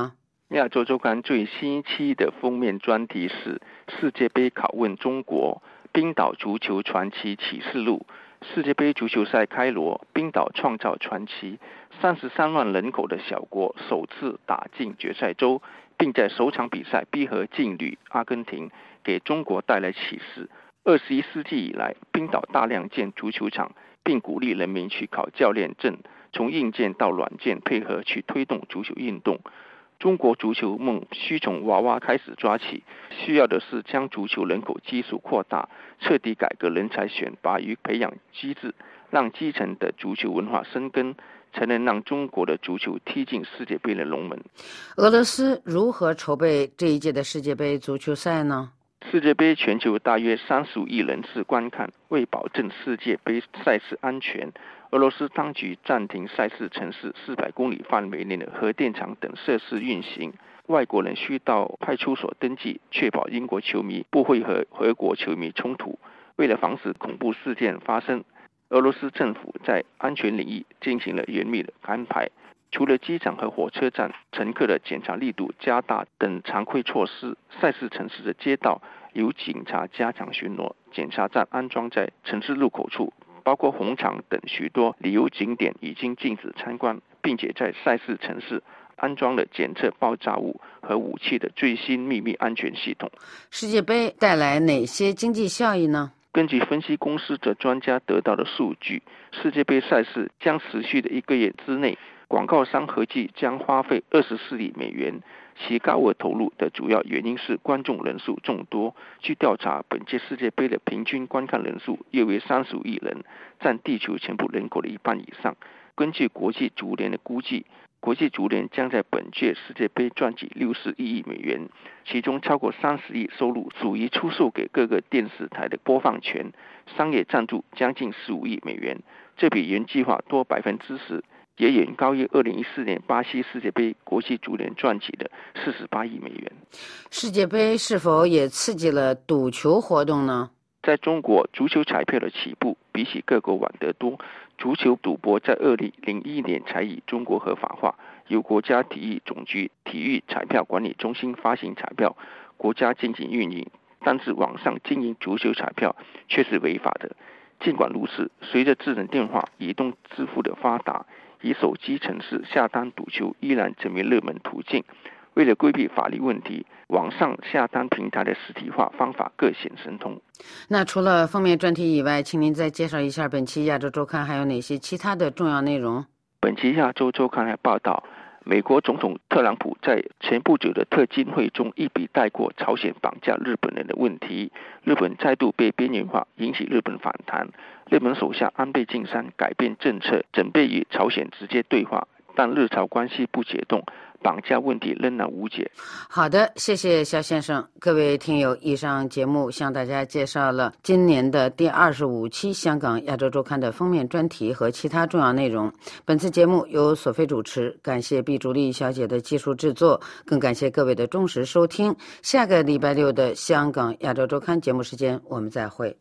亚洲周刊最新一期的封面专题是世界杯拷问中国，冰岛足球传奇启示录。世界杯足球赛开锣，冰岛创造传奇，33万人口的小国首次打进决赛周，并在首场比赛逼和劲旅阿根廷，给中国带来启示。21世纪以来，冰岛大量建足球场，并鼓励人民去考教练证，从硬件到软件配合去推动足球运动。中国足球梦需从娃娃开始抓起，需要的是将足球人口基数扩大，彻底改革人才选拔与培养机制，让基层的足球文化生根，才能让中国的足球踢进世界杯的龙门。 俄罗斯如何筹备这一届的世界杯足球赛呢？ 世界杯全球大约35亿人次观看，为保证世界杯赛事安全，俄罗斯当局暂停赛事城市400公里范围内的核电厂等设施运行，外国人需到派出所登记，确保英国球迷不会和俄国球迷冲突。为了防止恐怖事件发生，俄罗斯政府在安全领域进行了严密的安排，除了机场和火车站乘客的检查力度加大等常规措施，赛事城市的街道由警察加强巡逻，检查站安装在城市入口处，包括红场等许多旅游景点已经禁止参观，并且在赛事城市安装了检测爆炸物和武器的最新秘密安全系统。 世界杯带来哪些经济效益呢？ 根据分析公司的专家得到的数据，世界杯赛事将持续的1个月之内，广告商合计将花费24亿美元。其高额投入的主要原因是观众人数众多。据调查，本届世界杯的平均观看人数约为35亿人，占地球全部人口的1半以上。根据国际足联的估计，国际足联将在本届世界杯赚取61亿美元，其中超过30亿收入属于出售给各个电视台的播放权，商业赞助将近15亿美元，这比原计划多10%，也远高于2014年巴西世界杯国际足联赚取的48亿美元。 世界杯是否也刺激了赌球活动呢？ 在中国，足球彩票的起步比起各国晚得多。足球赌博在2001年才以中国合法化，由国家体育总局体育彩票管理中心发行彩票，国家进行运营，但是网上经营足球彩票却是违法的。尽管如此，随着智能电话、移动支付的发达，以手机程式下单赌球依然成为热门途径。为了规避法律问题，网上下单平台的实体化方法各显神通。 那除了封面专题以外，请您再介绍一下本期亚洲周刊还有哪些其他的重要内容？ 本期亚洲周刊还报道，美国总统特朗普在前不久的特金会中一笔带过朝鲜绑架日本人的问题，日本再度被边缘化，引起日本反弹。日本首相安倍晋三改变政策，准备与朝鲜直接对话，但日朝关系不解冻，绑架问题仍然无解。 好的，谢谢肖先生。各位听友，以上节目向大家介绍了今年的第25期香港亚洲周刊的封面专题和其他重要内容。本次节目由索菲主持，感谢毕竹丽小姐的技术制作，更感谢各位的忠实收听。下个礼拜六的香港亚洲周刊节目时间，我们再会。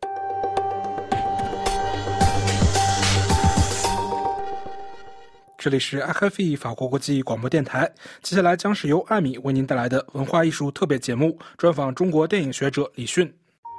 这里是 RFI 法国国际广播电台，接下来将是由艾米为您带来的文化艺术特别节目，专访中国电影学者李迅。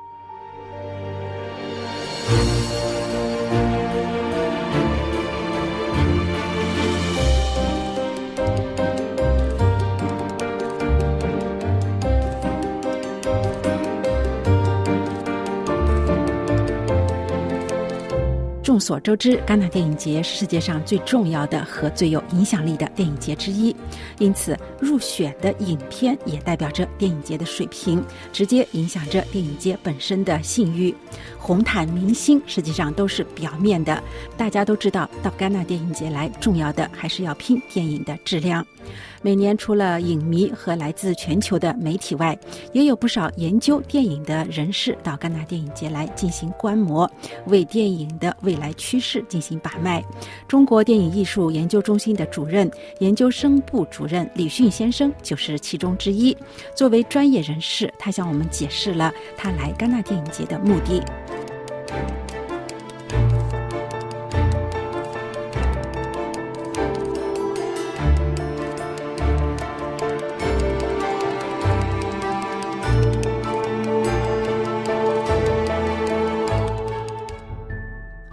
众所周知，戛纳电影节是世界上最重要的和最有影响力的电影节之一，因此入选的影片也代表着电影节的水平，直接影响着电影节本身的信誉。红毯明星实际上都是表面的，大家都知道，到戛纳电影节来，重要的还是要拼电影的质量。每年除了影迷和来自全球的媒体外，也有不少研究电影的人士到戛纳电影节来进行观摩，为电影的未来趋势进行把脉。中国电影艺术研究中心的主任、研究生部主任李迅先生就是其中之一。作为专业人士，他向我们解释了他来戛纳电影节的目的。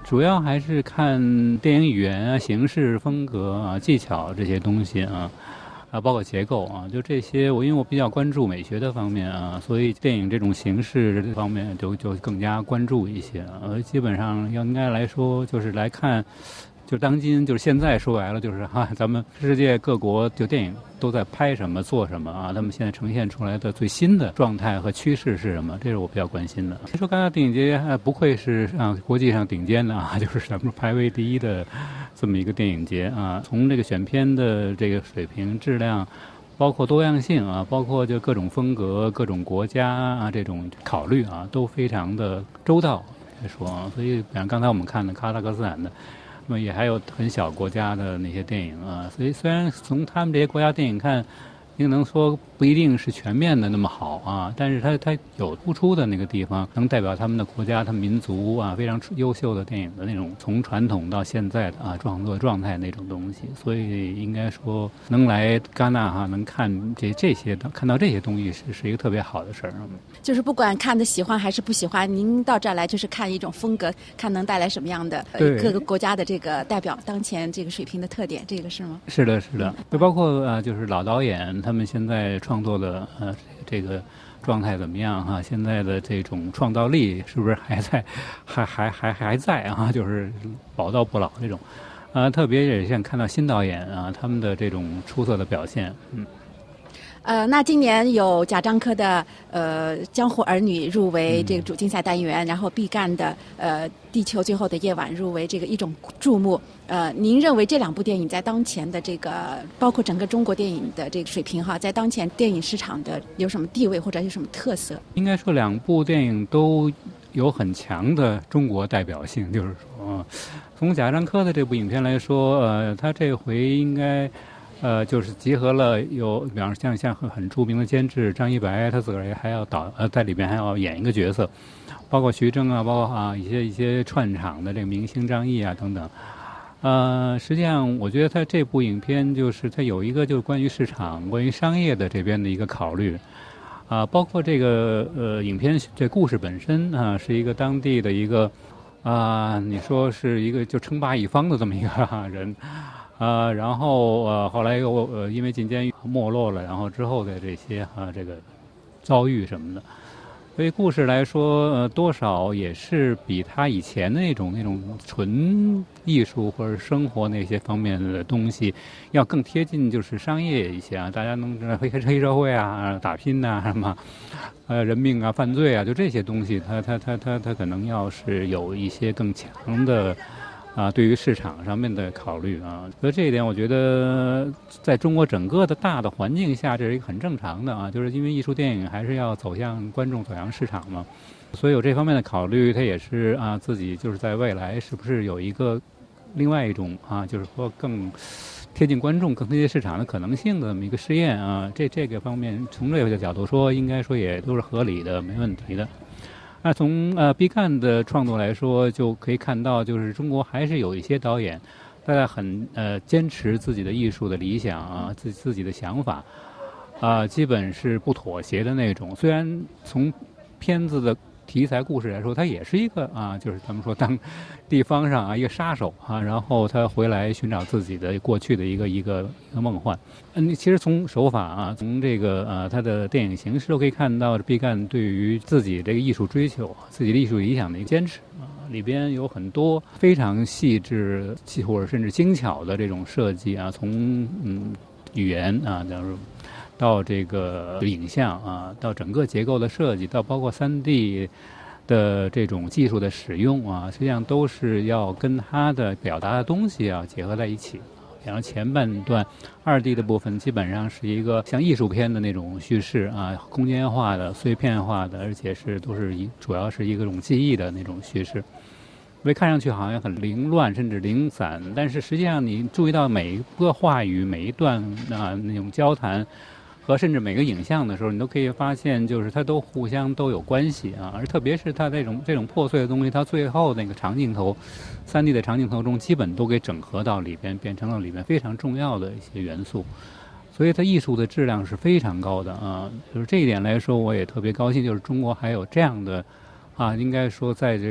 主要还是看电影语言啊、形式、风格啊、技巧这些东西啊，包括结构啊，就这些。因为我比较关注美学的方面啊，所以电影这种形式这方面就更加关注一些。基本上应该来说，就是来看。就当今就是现在说白了就是咱们世界各国就电影都在拍什么做什么啊，他们现在呈现出来的最新的状态和趋势是什么，这是我比较关心的。说戛纳电影节不愧是国际上顶尖的啊，就是咱们排位第一的这么一个电影节啊，从这个选片的这个水平质量，包括多样性啊，包括就各种风格各种国家啊这种考虑啊都非常的周到来说。所以比方刚才我们看的哈萨克斯坦的，那么也还有很小国家的那些电影啊，所以虽然从他们这些国家电影看，应能说不一定是全面的那么好啊，但是它有突出的那个地方，能代表他们的国家、他们民族啊非常优秀的电影的那种从传统到现在的创作状态那种东西，所以应该说能来戛纳能看这些看到这些东西是一个特别好的事儿。 就是不管看的喜欢还是不喜欢，您到这儿来就是看一种风格，看能带来什么样的各个国家的这个代表当前这个水平的特点，这个是吗？是的，就包括就是老导演他们现在创作的这个状态怎么样哈？现在的这种创造力是不是还在，还在啊？就是宝刀不老这种，特别也像看到新导演他们的这种出色的表现，那今年有贾樟柯的江湖儿女入围这个主竞赛单元，然后毕赣的地球最后的夜晚入围这个一种注目。您认为这两部电影在当前的这个包括整个中国电影的这个水平在当前电影市场的有什么地位或者有什么特色？应该说两部电影都有很强的中国代表性，就是说从贾樟柯的这部影片来说，他这回应该就是集合了有，比方像很著名的监制张一白，他自个儿也还要在里边还要演一个角色，包括徐峥包括一些串场的这个明星张译等等。实际上我觉得他这部影片就是他有一个就是关于市场、关于商业的这边的一个考虑。包括这个影片这故事本身是一个当地的一个你说是一个就称霸一方的这么一个人。然后后来又因为进监狱没落了，然后之后的这些这个遭遇什么的，所以故事来说多少也是比他以前的那种纯艺术或者生活那些方面的东西要更贴近就是商业一些大家能知道黑社会打拼什么人命犯罪就这些东西，他可能要是有一些更强的对于市场上面的考虑所以这一点我觉得在中国整个的大的环境下，这是一个很正常的就是因为艺术电影还是要走向观众、走向市场嘛，所以有这方面的考虑，他也是自己就是在未来是不是有一个另外一种就是说更贴近观众、更贴近市场的可能性的这么一个试验这个方面从这个角度说，应该说也都是合理的、没问题的。那从毕赣的创作来说，就可以看到，就是中国还是有一些导演，大家很坚持自己的艺术的理想自己的想法，基本是不妥协的那种。虽然从片子的题材故事来说，它也是一个就是咱们说当地方上一个杀手然后他回来寻找自己的过去的一个梦幻。其实从手法从这个他的电影形式都可以看到毕赣对于自己这个艺术追求、自己的艺术理想的一个坚持里边有很多非常细致或者甚至精巧的这种设计从语言到这个影像到整个结构的设计，到包括3D 的这种技术的使用实际上都是要跟他的表达的东西结合在一起。然后前半段2D 的部分基本上是一个像艺术片的那种叙事空间化的、碎片化的，而且都是主要是一个种记忆的那种叙事。所以看上去好像很凌乱甚至零散，但是实际上你注意到每一个话语、每一段那种交谈和甚至每个影像的时候，你都可以发现就是它都互相都有关系而特别是它这种破碎的东西，它最后那个长镜头 3D 的长镜头中基本都给整合到里边，变成了里面非常重要的一些元素，所以它艺术的质量是非常高的就是这一点来说我也特别高兴，就是中国还有这样的应该说在这个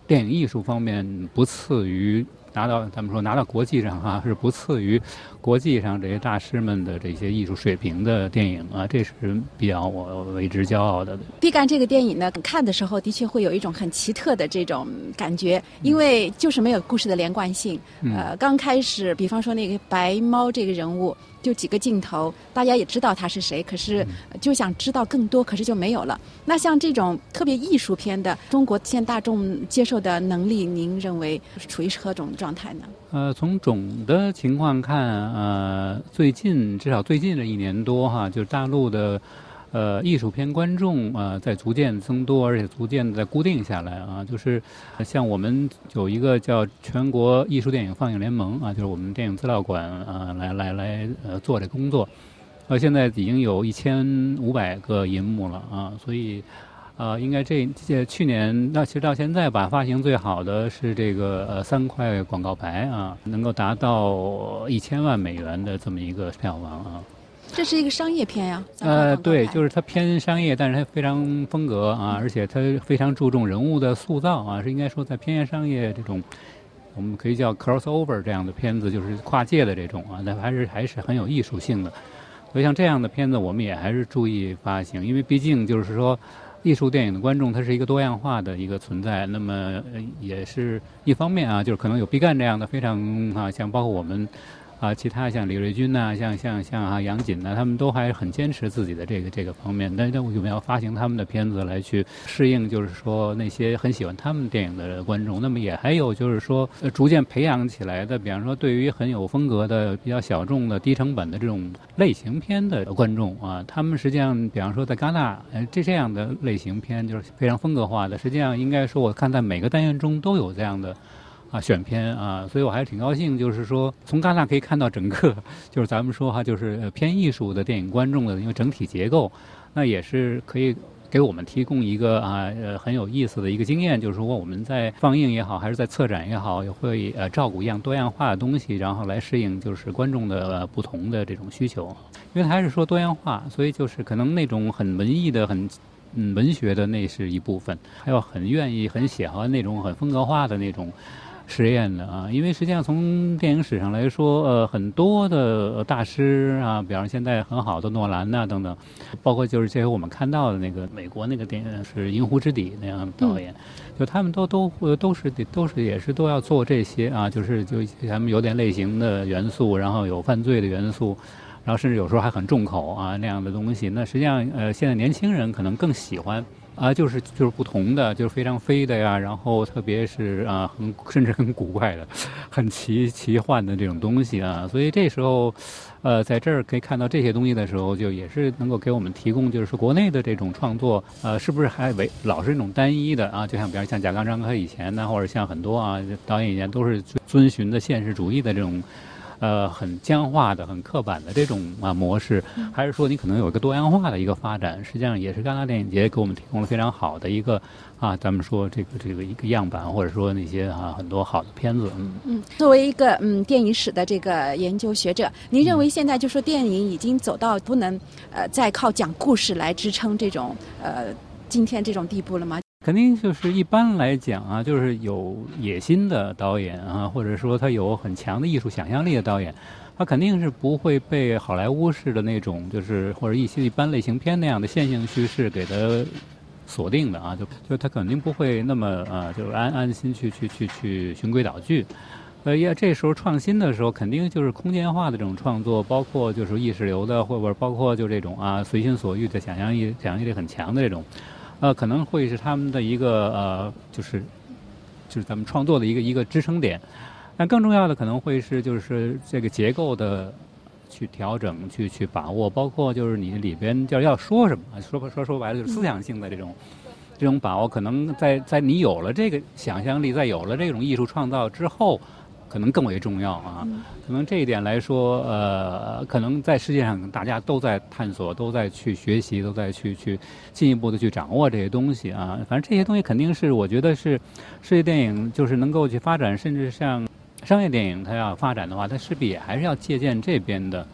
电影艺术方面不次于拿到国际上是不次于国际上这些大师们的这些艺术水平的电影啊，这是比较我为之骄傲的。 毕赣这个电影呢，看的时候的确会有一种很奇特的这种感觉，因为就是没有故事的连贯性。刚开始，比方说那个白猫这个人物，就几个镜头，大家也知道他是谁，可是就想知道更多，可是就没有了。那像这种特别艺术片的，中国现大众接受的能力，您认为处于何种状态呢？ 从总的情况看，至少最近的1年多就是大陆的艺术片观众在逐渐增多，而且逐渐在固定下来啊。就是像我们有一个叫全国艺术电影放映联盟啊，就是我们电影资料馆来做这工作。现在已经有1500个银幕了啊，所以应该去年其实到现在吧，发行最好的是这个3块广告牌啊，能够达到1000万美元的这么一个票房啊。 这是一个商业片呀。 对，就是它偏商业，但是它非常风格啊，而且它非常注重人物的塑造啊，是应该说在偏商业这种，我们可以叫 crossover 这样的片子，就是跨界的这种啊，那还是很有艺术性的。所以像这样的片子，我们也还是注意发行，因为毕竟就是说，艺术电影的观众它是一个多样化的一个存在。那么也是一方面啊，就是可能有毕赣这样的非常像包括我们其他像李瑞军像杨锦他们都还很坚持自己的这个方面，但是我们要发行他们的片子来去适应，就是说那些很喜欢他们电影的观众。那么也还有就是说逐渐培养起来的，比方说对于很有风格的、比较小众的、低成本的这种类型片的观众啊，他们实际上比方说在戛纳这样的类型片就是非常风格化的，实际上应该说我看在每个单元中都有这样的选片啊，所以我还是挺高兴，就是说从戛纳可以看到整个就是咱们说就是偏艺术的电影观众的一个整体结构，那也是可以给我们提供一个很有意思的一个经验，就是说我们在放映也好，还是在策展也好，也会照顾一样多样化的东西，然后来适应就是观众的不同的这种需求，因为还是说多样化，所以就是可能那种很文艺的很文学的那是一部分，还有很愿意很喜欢那种很风格化的那种实验的啊，因为实际上从电影史上来说，很多的大师啊，比方现在很好的诺兰等等，包括就是这回我们看到的那个美国那个电影是《银湖之底》那样的导演，就他们都是也是都要做这些啊，就他们有点类型的元素，然后有犯罪的元素，然后甚至有时候还很重口啊那样的东西。那实际上现在年轻人可能更喜欢。就是不同的，就是非常飞的呀，然后特别是甚至很古怪的、很奇幻的这种东西啊，所以这时候，在这儿可以看到这些东西的时候，就也是能够给我们提供，就是说国内的这种创作，是不是还老是那种单一的啊？就像比如像贾樟柯以前呢，或者像很多导演以前都是遵循的现实主义的这种。很僵化的、很刻板的这种模式，还是说你可能有一个多样化的一个发展？实际上也是戛纳电影节给我们提供了非常好的一个咱们说这个一个样板，或者说那些很多好的片子。 作为一个电影史的这个研究学者，您认为现在就说电影已经走到不能再靠讲故事来支撑这种今天这种地步了吗？ 肯定就是一般来讲就是有野心的导演或者说他有很强的艺术想象力的导演，他肯定是不会被好莱坞式的那种就是或者一般类型片那样的线性叙事给他锁定的就他肯定不会那么就安心去循规蹈矩。这时候创新的时候，肯定就是空间化的这种创作，包括就是意识流的，或者包括就这种随心所欲的想象力很强的这种。可能会是他们的一个就是咱们创作的一个支撑点。但更重要的可能会是就是这个结构的去调整、去把握，包括就是你里边要说什么，说白了就是思想性的这种把握，可能在你有了这个想象力，在有了这种艺术创造之后，可能更为重要可能这一点来说，可能在世界上大家都在探索，都在去学习，都在去进一步的去掌握这些东西反正这些东西肯定是我觉得是世界电影就是能够去发展，甚至像商业电影它要发展的话，它势必也还是要借鉴这边的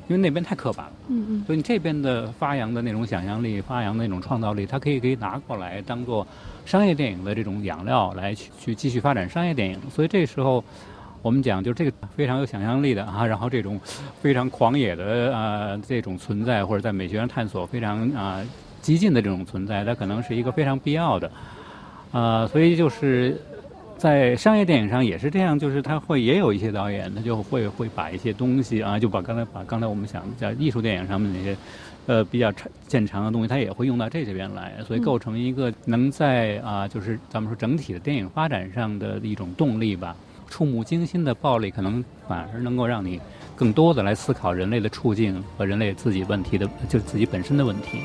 因为那边太刻板了。所以你这边的发扬的那种想象力、发扬的那种创造力，它可以拿过来当做商业电影的这种养料来去继续发展商业电影。所以这时候我们讲，就这个非常有想象力的然后这种非常狂野的这种存在，或者在美学上探索非常激进的这种存在，它可能是一个非常必要的。所以就是在商业电影上也是这样，就是他也有一些导演，他就会把一些东西就把刚才我们想在艺术电影上面那些比较见长的东西，他也会用到这边来，所以构成一个能在就是咱们说整体的电影发展上的一种动力吧。触目惊心的暴力可能反而能够让你更多的来思考人类的处境和人类自己问题的，就是自己本身的问题。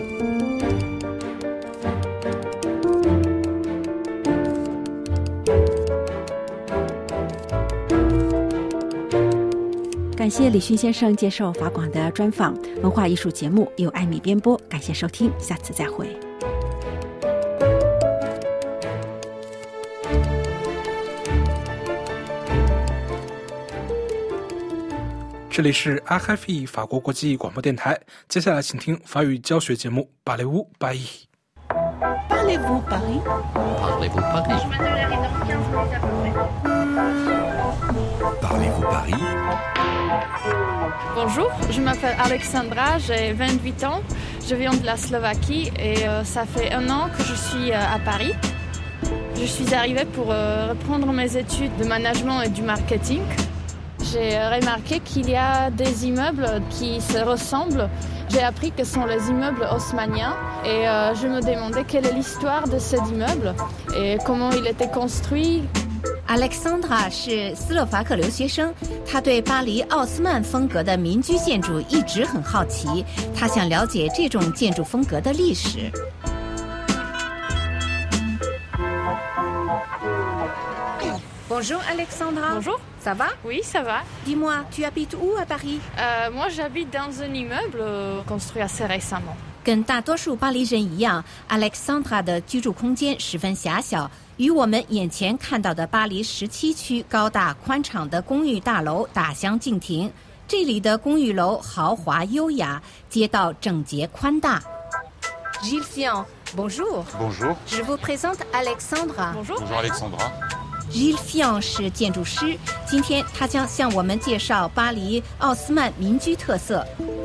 感谢李勋先生接受法广的专访。文化艺术节目由艾米编播，感谢收听，下次再会。 这里是 RFI 法国国际广播电台，接下来请听法语教学节目《Parlez-vous Paris》。 Parlez-vous Paris? Parlez-vous Paris? Parlez-vous Paris? Bonjour, je m'appelle Alexandra, j'ai 28 ans, je viens de la Slovaquie et ça fait 1 an que je suis à Paris. Je suis arrivée pour reprendre mes études de management et du marketing. J'ai remarqué qu'il y a des immeubles qui se ressemblent. J'ai appris que ce sont les immeubles haussmanniens et je me demandais quelle est l'histoire de cet immeuble et comment il était construit. Alexandra 是斯洛伐克留学生，她对巴黎奥斯曼风格的民居建筑一直很好奇，她想了解这种建筑风格的历史。Bonjour Alexandra. Bonjour. Ça va? Oui, ça va. Dis-moi, tu habites où à Paris? Moi, j'habite dans un immeuble construit assez récemment. 跟大多数巴黎人一样 ，Alexandra 的居住空间十分狭小，与我们眼前看到的巴黎17区高大宽敞的公寓大楼大相径庭。这里的公寓楼豪华优雅，街道整洁宽大。Gilles Fian, bonjour. Bonjour. Je vous présente Alexandra. Bonjour. Bonjour Alexandra. Gilles Fian 是建筑师，今天他将向我们介绍巴黎奥斯曼民居特色。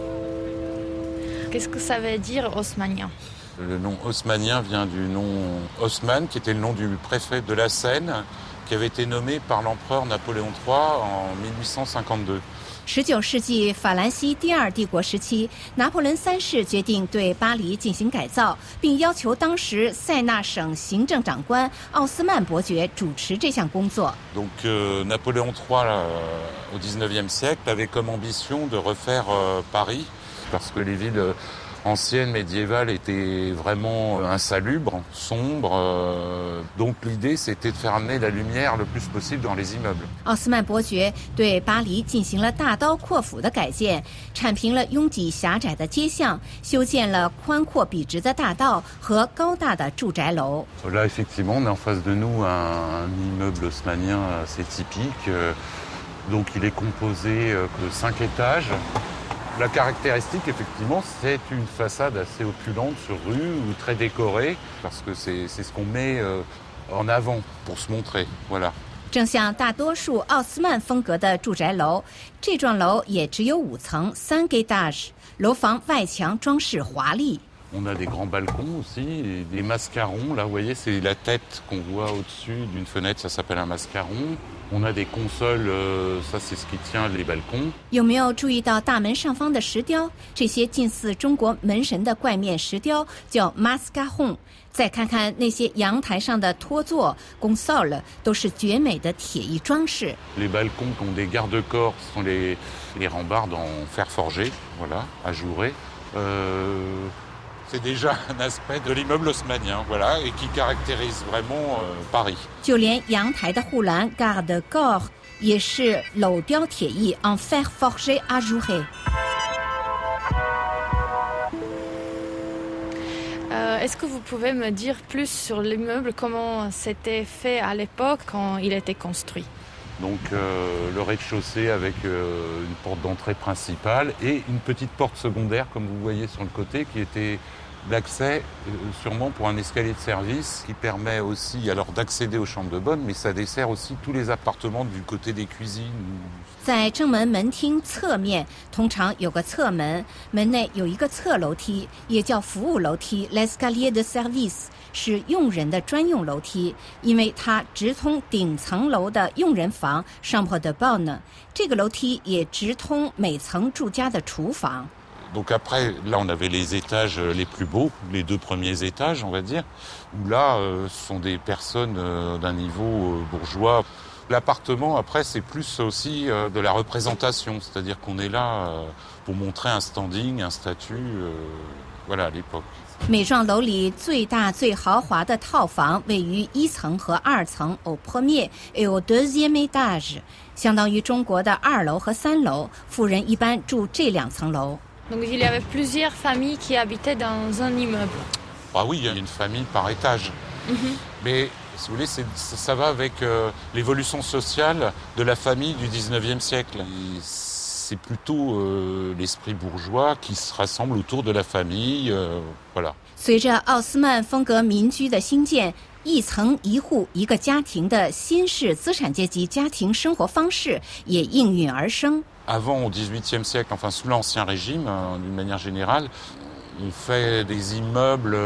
Qu'est-ce que ça veut dire haussmanien? Le nom haussmanien vient du nom Haussmann, qui était le nom du préfet de la Seine, qui avait été nommé par l'empereur Napoléon III en 1852. 19世纪法兰西第二帝国时期，拿破仑3世决定对巴黎进行改造，并要求当时塞纳省行政长官奥斯曼伯爵主持这项工作。 Donc Napoléon III, au XIXe siècle, avait comme ambition de refaire Paris, parce que les villes anciennes, médiévales, étaient vraiment insalubres, sombres. Donc l'idée, c'était de faire amener la lumière le plus possible dans les immeubles. 奥斯曼伯爵对巴黎进行了大刀阔斧的改建，铲平了拥挤狭窄的街巷，修建了宽阔笔直的大道和高大的住宅楼。 Là, effectivement, on est en face de nous un immeuble haussmannien assez typique. Donc il est composé de 5 étages.La caractéristique, effectivement, c'est une façade assez opulente sur rue ou très décorée, parce que c'est ce qu'on met en avant pour se montrer. Voilà. 正像大多数奥斯曼风格的住宅楼，这幢楼也只有5层3 étages， 楼房外墙装饰华丽。 On a des grands balcons aussi, et des mascarons. Là, vous voyez, c'est la tête qu'on voit au-dessus d'une fenêtre, ça s'appelle un mascaron.On a des consoles, ça c'est ce qui tient les balcons. 有没有注意到大门上方的石雕？这些近似中国门神的怪面石雕叫 mascaron。再看看那些阳台上的托座 console， 都是绝美的铁艺装饰。 Les balcons qui ont des garde-corps sont les rambardes en fer forgé, voilà, ajourés.C'est déjà un aspect de l'immeuble haussmannien, voilà, et qui caractérise vraiment Paris. 就连阳台的护栏 garde-corps 也是镂雕铁艺 en fer forgé ajouré. Est-ce que vous pouvez me dire plus sur l'immeuble, comment c'était fait à l'époque quand il était construit? Donc le rez-de-chaussée avec une porte d'entrée principale et une petite porte secondaire, comme vous voyez sur le côté, qui était d'accès sûrement pour un escalier de service qui permet aussi alors d'accéder aux chambres de bonne, mais ça dessert aussi tous les appartements du côté des cuisines. 在正门门厅侧面通常有个侧门，门内有一个侧楼梯，也叫服务楼梯 l'escalier de service， 是用人的专用楼梯，因为它直通顶层楼的用人房 chambre de bonne， 这个楼梯也直通每层住家的厨房。 Donc après, là on avait les étages les plus beaux, les 2 premiers étages on va dire, où là ce sont des personnes d'un niveau bourgeois. L'appartement après c'est plus aussi de la représentation, c'est-à-dire qu'on est là pour montrer un standing, un statut, voilà à l'époque. 每幢楼里最大最豪华的套房位于1层和2层 au premier et au deuxième étage， 相当于中国的2楼和3楼，富人一般住这2层楼。 Donc il y avait plusieurs familles qui habitaient dans un immeuble. Ah oui, il y a une famille par étage. Mais si vous voulez, ça va avec l'évolution sociale de la famille du 19e siècle. C'est plutôt l'esprit bourgeois qui se rassemble autour de la famille, voilà. 随着奥斯曼风格民居的兴建，一层一户一个家庭的新式资产阶级家庭生活方式也应运而生。 Avant, au XVIIIe siècle, enfin sous l'Ancien Régime, d'une manière générale, on fait des immeubles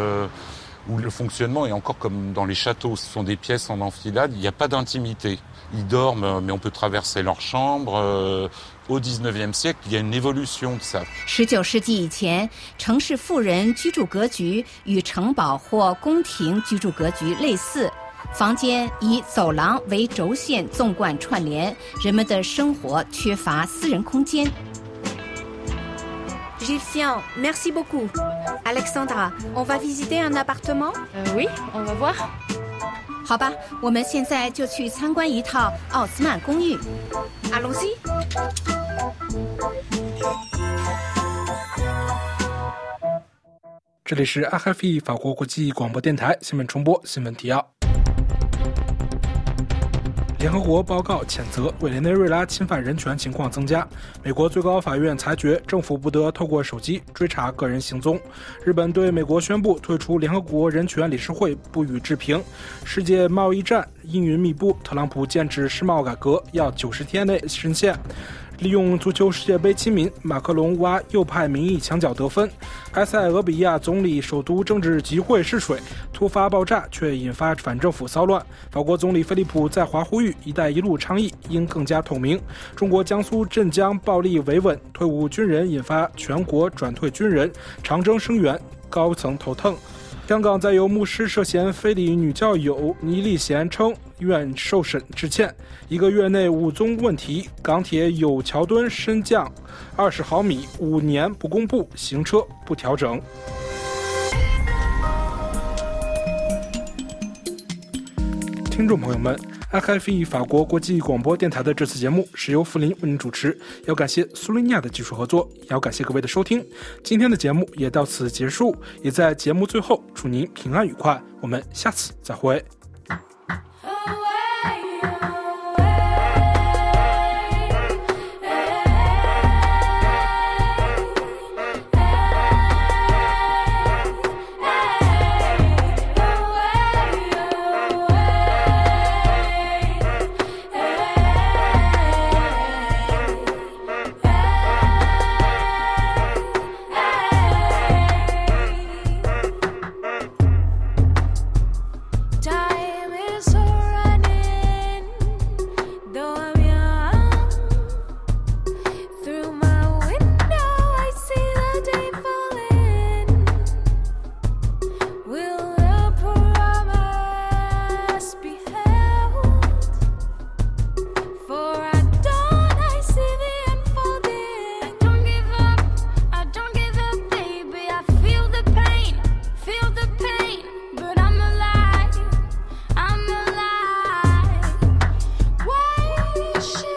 où le fonctionnement est encore comme dans les châteaux. Ce sont des pièces en enfilade, il n'y a pas d'intimité. Ils dorment, mais on peut traverser leur chambre. Au XIXe siècle, il y a une évolution de ça. 19世纪以前，城市富人居住格局与城堡或宫廷居住格局类似。房间以走廊为轴线纵贯串联，人们的生活缺乏私人空间。Gilles, merci beaucoup. Alexandra, on va visiter un appartement? Oui, on va voir. 好吧，我们现在就去参观一套奥斯曼公寓。Allons-y. 这里是 RFI 法国国际广播电台新闻重播新闻提要。联合国报告谴责委内瑞拉侵犯人权情况增加。美国最高法院裁决政府不得透过手机追查个人行踪。日本对美国宣布退出联合国人权理事会不予置评。世界贸易战阴云密布，特朗普剑指世贸改革要90天内实现。利用足球世界杯亲民，马克龙挖右派民意墙角得分。埃塞俄比亚总理首都政治集会试水，突发爆炸却引发反政府骚乱。法国总理菲利普在华呼吁“一带一路”倡议应更加透明。中国江苏镇江暴力维稳，退伍军人引发全国转退军人长征声援，高层头疼。香港在由牧师涉嫌非礼女教友倪丽贤称愿受审致歉，1个月内5宗问题，港铁有桥墩深降20毫米，5年不公布，行车不调整。听众朋友们，RFI 法国国际广播电台的这次节目是由傅林为您主持，要感谢苏利尼亚的技术合作，也要感谢各位的收听。今天的节目也到此结束，也在节目最后祝您平安愉快，我们下次再会。 Shit.